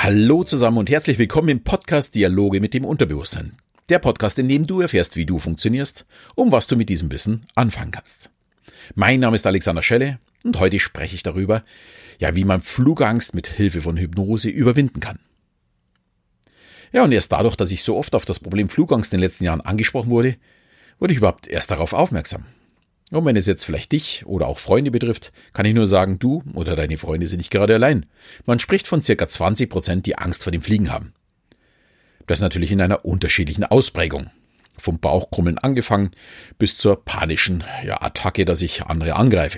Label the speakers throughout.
Speaker 1: Hallo zusammen und herzlich willkommen im Podcast Dialoge mit dem Unterbewusstsein. Der Podcast, in dem du erfährst, wie du funktionierst, und was du mit diesem Wissen anfangen kannst. Mein Name ist Alexander Schelle und heute spreche ich darüber, wie man Flugangst mit Hilfe von Hypnose überwinden kann. Ja, und erst dadurch, dass ich so oft auf das Problem Flugangst in den letzten Jahren angesprochen wurde ich überhaupt erst darauf aufmerksam. Und wenn es jetzt vielleicht dich oder auch Freunde betrifft, kann ich nur sagen, du oder deine Freunde sind nicht gerade allein. Man spricht von ca. 20%, die Angst vor dem Fliegen haben. Das natürlich in einer unterschiedlichen Ausprägung. Vom Bauchkrummeln angefangen bis zur panischen Attacke, dass ich andere angreife.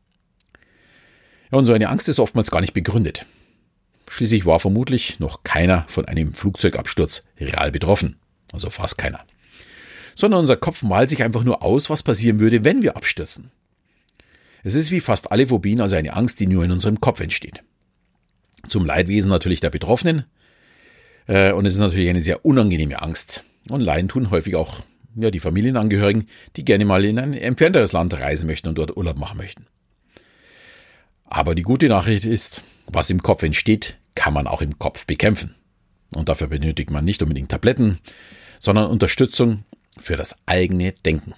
Speaker 1: Ja, und so eine Angst ist oftmals gar nicht begründet. Schließlich war vermutlich noch keiner von einem Flugzeugabsturz real betroffen. Also fast keiner. Sondern unser Kopf malt sich einfach nur aus, was passieren würde, wenn wir abstürzen. Es ist wie fast alle Phobien also eine Angst, die nur in unserem Kopf entsteht. Zum Leidwesen natürlich der Betroffenen. Und es ist natürlich eine sehr unangenehme Angst. Und leiden tun häufig auch die Familienangehörigen, die gerne mal in ein entfernteres Land reisen möchten und dort Urlaub machen möchten. Aber die gute Nachricht ist, was im Kopf entsteht, kann man auch im Kopf bekämpfen. Und dafür benötigt man nicht unbedingt Tabletten, sondern Unterstützung für das eigene Denken.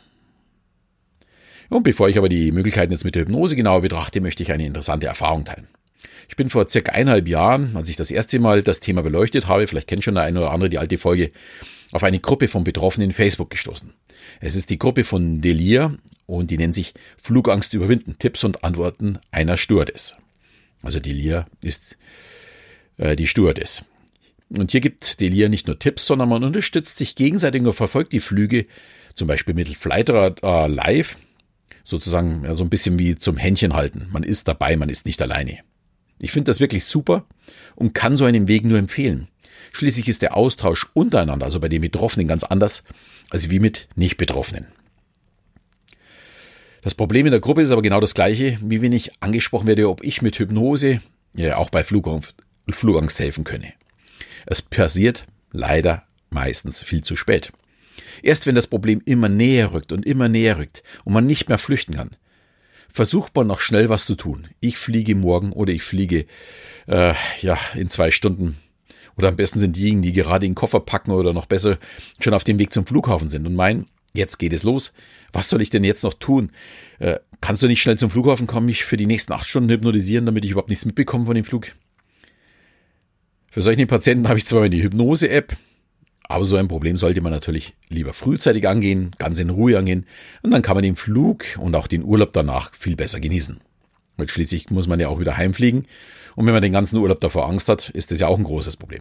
Speaker 1: Und bevor ich aber die Möglichkeiten jetzt mit der Hypnose genauer betrachte, möchte ich eine interessante Erfahrung teilen. Ich bin vor circa 1,5 Jahren, als ich das erste Mal das Thema beleuchtet habe, vielleicht kennt schon der eine oder andere die alte Folge, auf eine Gruppe von Betroffenen in Facebook gestoßen. Es ist die Gruppe von Delir und die nennt sich Flugangst überwinden, Tipps und Antworten einer Stewardess. Also Delir ist die Stewardess. Und hier gibt Delir nicht nur Tipps, sondern man unterstützt sich gegenseitig und verfolgt die Flüge, zum Beispiel mit Flightradar live, sozusagen so ein bisschen wie zum Händchen halten. Man ist dabei, man ist nicht alleine. Ich finde das wirklich super und kann so einen Weg nur empfehlen. Schließlich ist der Austausch untereinander, also bei den Betroffenen, ganz anders als wie mit Nicht-Betroffenen. Das Problem in der Gruppe ist aber genau das gleiche, wie wenn ich angesprochen werde, ob ich mit Hypnose auch bei Flugangst helfen könne. Es passiert leider meistens viel zu spät. Erst wenn das Problem immer näher rückt und man nicht mehr flüchten kann, versucht man noch schnell was zu tun. Ich fliege morgen oder ich fliege in 2 Stunden. Oder am besten sind diejenigen, die gerade den Koffer packen oder noch besser schon auf dem Weg zum Flughafen sind und meinen, jetzt geht es los. Was soll ich denn jetzt noch tun? Kannst du nicht schnell zum Flughafen kommen, mich für die nächsten 8 Stunden hypnotisieren, damit ich überhaupt nichts mitbekomme von dem Flug? Für solche Patienten habe ich zwar die Hypnose-App, aber so ein Problem sollte man natürlich lieber frühzeitig angehen, ganz in Ruhe angehen, und dann kann man den Flug und auch den Urlaub danach viel besser genießen. Weil schließlich muss man ja auch wieder heimfliegen, und wenn man den ganzen Urlaub davor Angst hat, ist das ja auch ein großes Problem.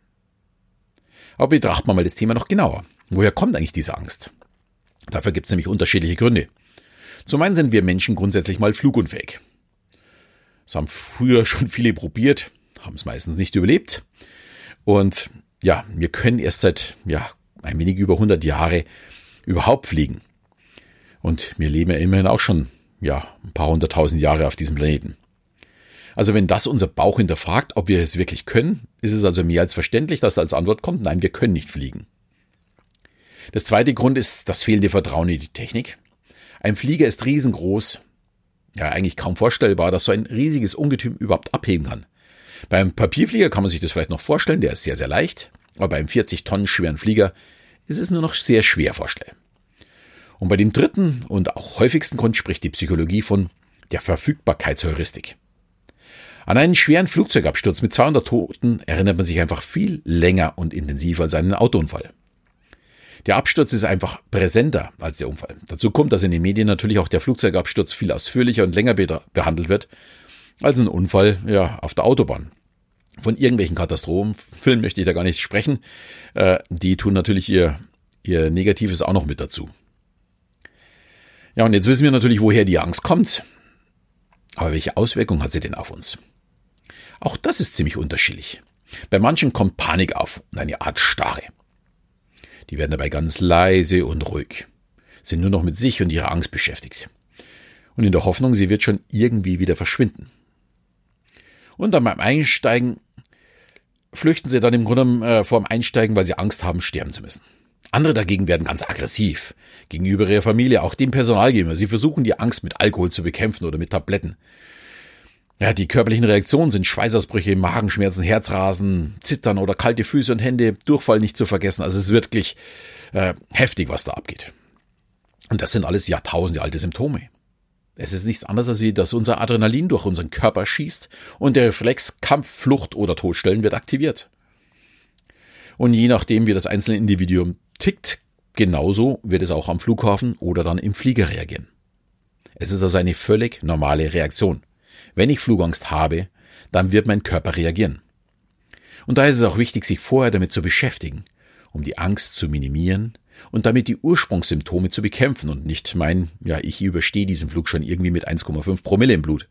Speaker 1: Aber betrachten wir mal das Thema noch genauer. Woher kommt eigentlich diese Angst? Dafür gibt es nämlich unterschiedliche Gründe. Zum einen sind wir Menschen grundsätzlich mal flugunfähig. Das haben früher schon viele probiert, haben es meistens nicht überlebt. Und wir können erst seit ein wenig über 100 Jahre überhaupt fliegen. Und wir leben ja immerhin auch schon ein paar 100.000 Jahre auf diesem Planeten. Also wenn das unser Bauch hinterfragt, ob wir es wirklich können, ist es also mehr als verständlich, dass als Antwort kommt, nein, wir können nicht fliegen. Das zweite Grund ist das fehlende Vertrauen in die Technik. Ein Flieger ist riesengroß, eigentlich kaum vorstellbar, dass so ein riesiges Ungetüm überhaupt abheben kann. Beim Papierflieger kann man sich das vielleicht noch vorstellen, der ist sehr, sehr leicht, aber beim 40 Tonnen schweren Flieger ist es nur noch sehr schwer vorstellbar. Und bei dem dritten und auch häufigsten Grund spricht die Psychologie von der Verfügbarkeitsheuristik. An einen schweren Flugzeugabsturz mit 200 Toten erinnert man sich einfach viel länger und intensiver als an einen Autounfall. Der Absturz ist einfach präsenter als der Unfall. Dazu kommt, dass in den Medien natürlich auch der Flugzeugabsturz viel ausführlicher und länger behandelt wird als ein Unfall auf der Autobahn. Von irgendwelchen Katastrophenfilmen möchte ich da gar nicht sprechen. Die tun natürlich ihr Negatives auch noch mit dazu. Ja, und jetzt wissen wir natürlich, woher die Angst kommt. Aber welche Auswirkungen hat sie denn auf uns? Auch das ist ziemlich unterschiedlich. Bei manchen kommt Panik auf und eine Art Starre. Die werden dabei ganz leise und ruhig, sind nur noch mit sich und ihrer Angst beschäftigt. Und in der Hoffnung, sie wird schon irgendwie wieder verschwinden. Und dann beim Einsteigen flüchten sie dann im Grunde vor dem Einsteigen, weil sie Angst haben, sterben zu müssen. Andere dagegen werden ganz aggressiv gegenüber ihrer Familie, auch dem Personal gegenüber. Sie versuchen die Angst mit Alkohol zu bekämpfen oder mit Tabletten. Ja, die körperlichen Reaktionen sind Schweißausbrüche, Magenschmerzen, Herzrasen, Zittern oder kalte Füße und Hände, Durchfall nicht zu vergessen. Also es ist wirklich heftig, was da abgeht. Und das sind alles Jahrtausende alte Symptome. Es ist nichts anderes, als wie, dass unser Adrenalin durch unseren Körper schießt und der Reflex Kampf, Flucht oder Todstellen wird aktiviert. Und je nachdem, wie das einzelne Individuum tickt, genauso wird es auch am Flughafen oder dann im Flieger reagieren. Es ist also eine völlig normale Reaktion. Wenn ich Flugangst habe, dann wird mein Körper reagieren. Und daher ist es auch wichtig, sich vorher damit zu beschäftigen, um die Angst zu minimieren und damit die Ursprungssymptome zu bekämpfen und nicht ich überstehe diesen Flug schon irgendwie mit 1,5 Promille im Blut.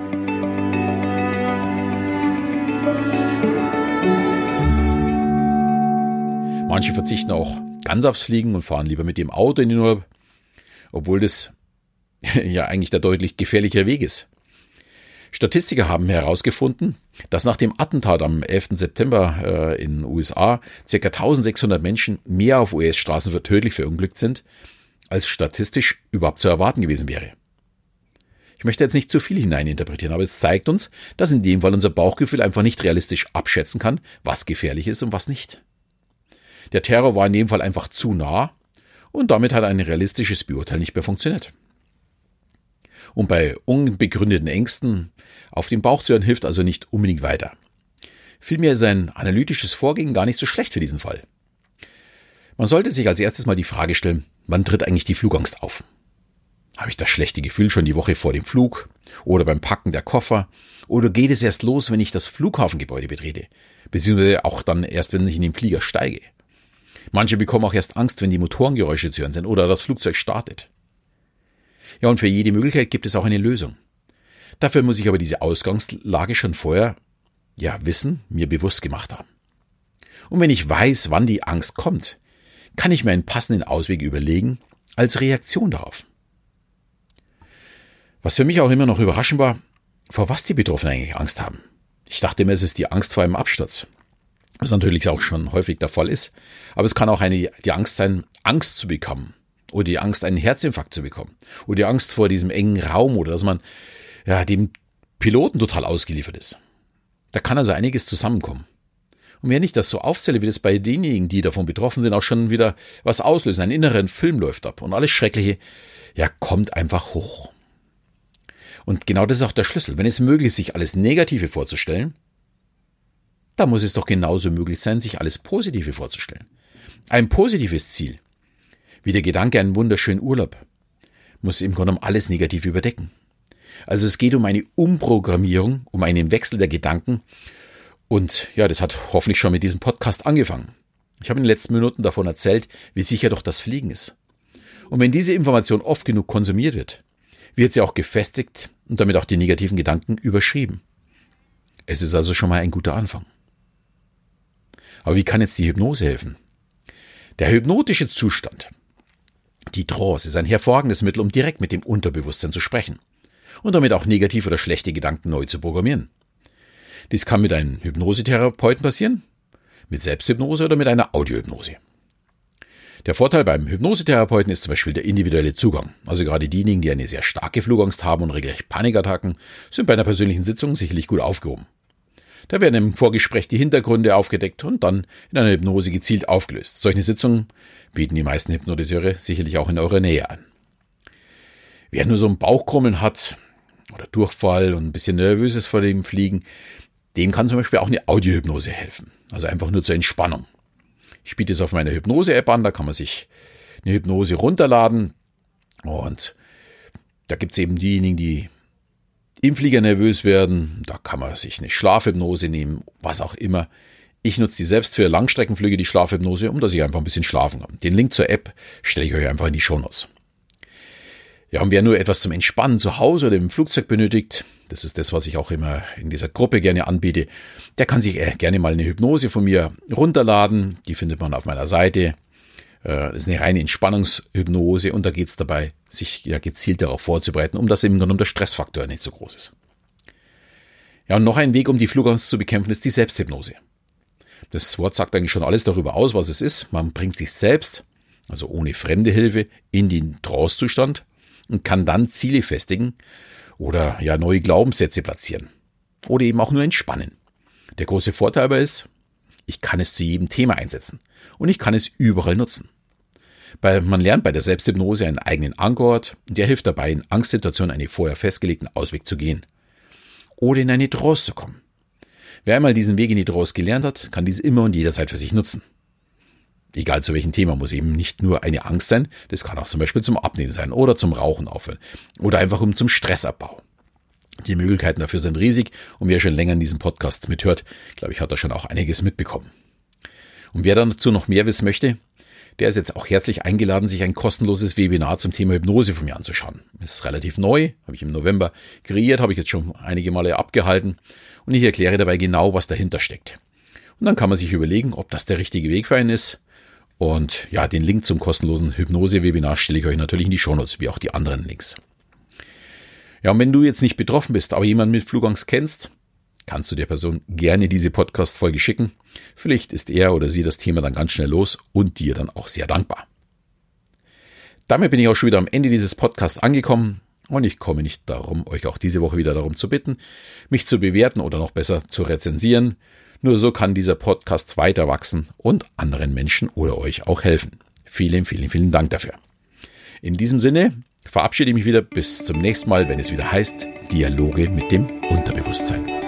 Speaker 1: Manche verzichten auch ganz aufs Fliegen und fahren lieber mit dem Auto in den Urlaub, obwohl das ja eigentlich der deutlich gefährlichere Weg ist. Statistiker haben herausgefunden, dass nach dem Attentat am 11. September in den USA ca. 1600 Menschen mehr auf US-Straßen tödlich verunglückt sind, als statistisch überhaupt zu erwarten gewesen wäre. Ich möchte jetzt nicht zu viel hineininterpretieren, aber es zeigt uns, dass in dem Fall unser Bauchgefühl einfach nicht realistisch abschätzen kann, was gefährlich ist und was nicht. Der Terror war in dem Fall einfach zu nah und damit hat ein realistisches Beurteilen nicht mehr funktioniert. Und bei unbegründeten Ängsten auf den Bauch zu hören, hilft also nicht unbedingt weiter. Vielmehr ist ein analytisches Vorgehen gar nicht so schlecht für diesen Fall. Man sollte sich als erstes mal die Frage stellen, wann tritt eigentlich die Flugangst auf? Habe ich das schlechte Gefühl schon die Woche vor dem Flug oder beim Packen der Koffer? Oder geht es erst los, wenn ich das Flughafengebäude betrete? Beziehungsweise auch dann erst, wenn ich in den Flieger steige. Manche bekommen auch erst Angst, wenn die Motorengeräusche zu hören sind oder das Flugzeug startet. Ja, und für jede Möglichkeit gibt es auch eine Lösung. Dafür muss ich aber diese Ausgangslage schon vorher, wissen, mir bewusst gemacht haben. Und wenn ich weiß, wann die Angst kommt, kann ich mir einen passenden Ausweg überlegen als Reaktion darauf. Was für mich auch immer noch überraschend war, vor was die Betroffenen eigentlich Angst haben. Ich dachte immer, es ist die Angst vor einem Absturz. Was natürlich auch schon häufig der Fall ist. Aber es kann auch die Angst sein, Angst zu bekommen. Oder die Angst, einen Herzinfarkt zu bekommen. Oder die Angst vor diesem engen Raum oder dass man dem Piloten total ausgeliefert ist. Da kann also einiges zusammenkommen. Und wenn ich das so aufzähle, wie das bei denjenigen, die davon betroffen sind, auch schon wieder was auslösen. Ein inneren Film läuft ab und alles Schreckliche, kommt einfach hoch. Und genau das ist auch der Schlüssel. Wenn es möglich ist, sich alles Negative vorzustellen, dann muss es doch genauso möglich sein, sich alles Positive vorzustellen. Ein positives Ziel, wie der Gedanke an einen wunderschönen Urlaub, muss im Grunde genommen alles Negative überdecken. Also es geht um eine Umprogrammierung, um einen Wechsel der Gedanken. Und das hat hoffentlich schon mit diesem Podcast angefangen. Ich habe in den letzten Minuten davon erzählt, wie sicher doch das Fliegen ist. Und wenn diese Information oft genug konsumiert wird sie auch gefestigt und damit auch die negativen Gedanken überschrieben. Es ist also schon mal ein guter Anfang. Aber wie kann jetzt die Hypnose helfen? Der hypnotische Zustand, die Trance, ist ein hervorragendes Mittel, um direkt mit dem Unterbewusstsein zu sprechen und damit auch negative oder schlechte Gedanken neu zu programmieren. Dies kann mit einem Hypnosetherapeuten passieren, mit Selbsthypnose oder mit einer Audiohypnose. Der Vorteil beim Hypnosetherapeuten ist zum Beispiel der individuelle Zugang. Also gerade diejenigen, die eine sehr starke Flugangst haben und regelrecht Panikattacken, sind bei einer persönlichen Sitzung sicherlich gut aufgehoben. Da werden im Vorgespräch die Hintergründe aufgedeckt und dann in einer Hypnose gezielt aufgelöst. Solche Sitzungen bieten die meisten Hypnotiseure sicherlich auch in eurer Nähe an. Wer nur so ein Bauchkrummeln hat oder Durchfall und ein bisschen nervös ist vor dem Fliegen, dem kann zum Beispiel auch eine Audiohypnose helfen. Also einfach nur zur Entspannung. Ich biete es auf meiner Hypnose-App an, da kann man sich eine Hypnose runterladen und da gibt es eben diejenigen, die im Flieger nervös werden, da kann man sich eine Schlafhypnose nehmen, was auch immer. Ich nutze die selbst für Langstreckenflüge, die Schlafhypnose, dass ich einfach ein bisschen schlafen kann. Den Link zur App stelle ich euch einfach in die Shownotes. Ja, und wer nur etwas zum Entspannen zu Hause oder im Flugzeug benötigt, das ist das, was ich auch immer in dieser Gruppe gerne anbiete, der kann sich gerne mal eine Hypnose von mir runterladen. Die findet man auf meiner Seite. Das ist eine reine Entspannungshypnose und da geht es dabei, sich gezielt darauf vorzubereiten, um dass eben dann der Stressfaktor nicht so groß ist. Ja, und noch ein Weg, um die Flugangst zu bekämpfen, ist die Selbsthypnose. Das Wort sagt eigentlich schon alles darüber aus, was es ist. Man bringt sich selbst, also ohne fremde Hilfe, in den Trance-Zustand und kann dann Ziele festigen oder ja neue Glaubenssätze platzieren oder eben auch nur entspannen. Der große Vorteil aber ist, ich kann es zu jedem Thema einsetzen und ich kann es überall nutzen. Man lernt bei der Selbsthypnose einen eigenen Ankerort und der hilft dabei, in Angstsituationen einen vorher festgelegten Ausweg zu gehen oder in eine Trance zu kommen. Wer einmal diesen Weg in die Trance gelernt hat, kann dies immer und jederzeit für sich nutzen. Egal zu welchem Thema, muss eben nicht nur eine Angst sein, das kann auch zum Beispiel zum Abnehmen sein oder zum Rauchen aufhören oder einfach zum Stressabbau. Die Möglichkeiten dafür sind riesig und wer schon länger in diesem Podcast mithört, glaube ich, hat da schon auch einiges mitbekommen. Und wer dazu noch mehr wissen möchte, der ist jetzt auch herzlich eingeladen, sich ein kostenloses Webinar zum Thema Hypnose von mir anzuschauen. Es ist relativ neu, habe ich im November kreiert, habe ich jetzt schon einige Male abgehalten und ich erkläre dabei genau, was dahinter steckt. Und dann kann man sich überlegen, ob das der richtige Weg für einen ist. Und ja, den Link zum kostenlosen Hypnose-Webinar stelle ich euch natürlich in die Shownotes, wie auch die anderen Links. Ja, und wenn du jetzt nicht betroffen bist, aber jemanden mit Flugangst kennst, kannst du der Person gerne diese Podcast-Folge schicken. Vielleicht ist er oder sie das Thema dann ganz schnell los und dir dann auch sehr dankbar. Damit bin ich auch schon wieder am Ende dieses Podcasts angekommen und ich komme nicht darum, euch auch diese Woche wieder darum zu bitten, mich zu bewerten oder noch besser zu rezensieren. Nur so kann dieser Podcast weiter wachsen und anderen Menschen oder euch auch helfen. Vielen, vielen, vielen Dank dafür. In diesem Sinne verabschiede ich mich wieder bis zum nächsten Mal, wenn es wieder heißt Dialoge mit dem Unterbewusstsein.